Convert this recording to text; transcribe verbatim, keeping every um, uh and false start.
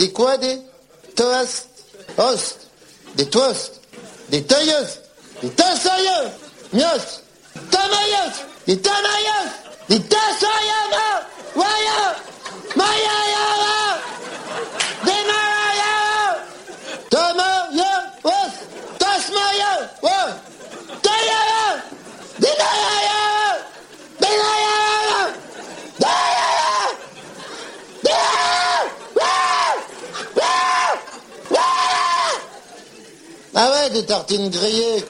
Des quoi, des toasts? Host. Des toasts. Des tailleus. Des tassailleux. Mios. Tamailleux. Des tamailleux. Des tassailleux. Waya. Maya. Des maraya. Tamailleux. Was. Tasmailleux. Was. Tailleux. Des tailleux. Des tailleux. Des Ah ouais, des tartines grillées.